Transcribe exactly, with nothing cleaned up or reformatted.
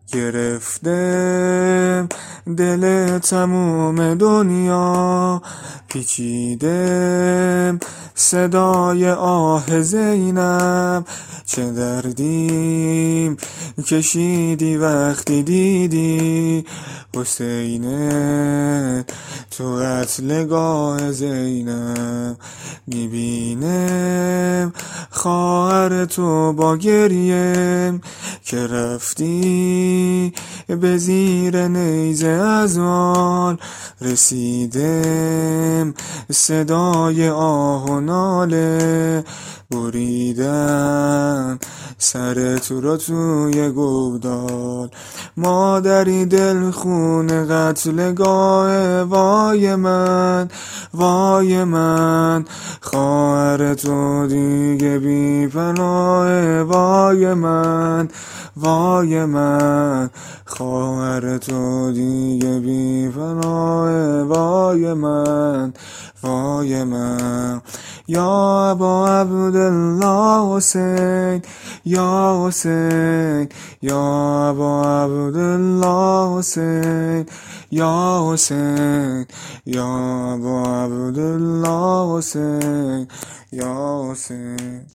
گرفته دل تموم دنیا، پیچیده صدای آه زینب. چه دردیم کشیدی وقتی دیدی حسینه تو قتلگاه زینب. میبینم خواهر تو با گریه که رفتی به زیر نیزه از آن. رسیدم صدای آه و ناله، بریدن سر تو رو توی گودال. مادری دل خون قتلگاه، وای من وای من. خواهر تو دیگه بی پناه، وای من وای من. خواهر تو دیگه بی پناه، وای من وای من. یا ابا عبدالله حسین، یا حسین، یا ابا عبدالله حسین، یا حسین، یا ابا عبدالله حسین، یا حسین.